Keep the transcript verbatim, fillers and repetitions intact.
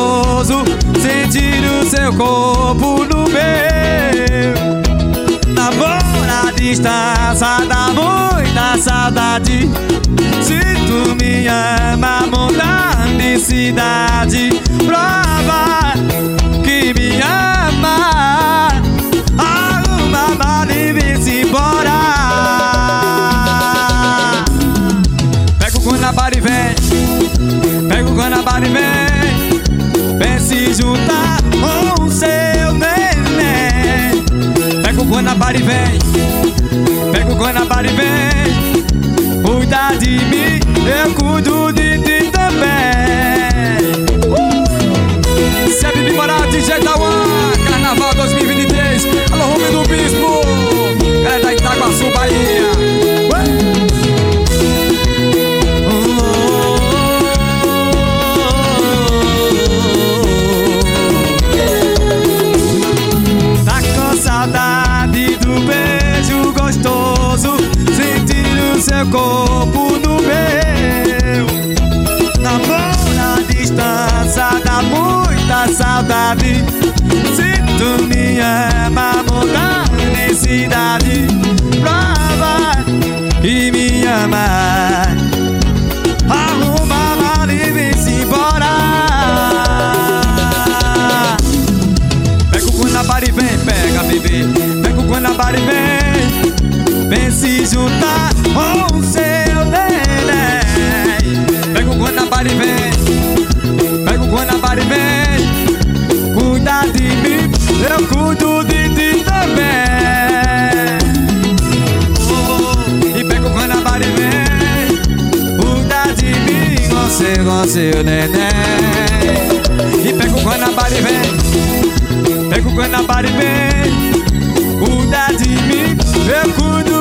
gostoso sentir o seu corpo no meu. Namoro à distância dá muita saudade. Se tu me ama, mudar de cidade. Prova que me ama. Arruma mala e vem-se embora. Pega o Guanabara e vem. Pega o Guanabara e vem. Vem se juntar com o seu neném. Pega o Guanabara e vem. Pega o Guanabara e vem. Cuida de mim, eu cuido de ti também. uh! Se é Bibi Moral, D J Tauan, Carnaval dois mil e vinte e três. Alô, Rubem do Bispo, galera da Itaguaçu, Bahia. uh! Saudade do beijo gostoso, sentir o seu corpo no meu. Namoro à distância dá muita saudade. Se tu me ama, mudar de cidade. Prova que me ama. Arruma a mala e vem-se embora. Pega o Guanabara e vem, pega, bebê. Pega o Guanabara e vem. Vem se juntar com o seu neném. Pega o Guanabara e vem. Pega o Guanabara e vem. Cuida de mim, eu cuido de ti também. oh, E pega o Guanabara e vem. Cuida de mim, você com seu neném. E pega o Guanabara e vem. Pega o Guanabara e vem. Cuida de mim, eu cuido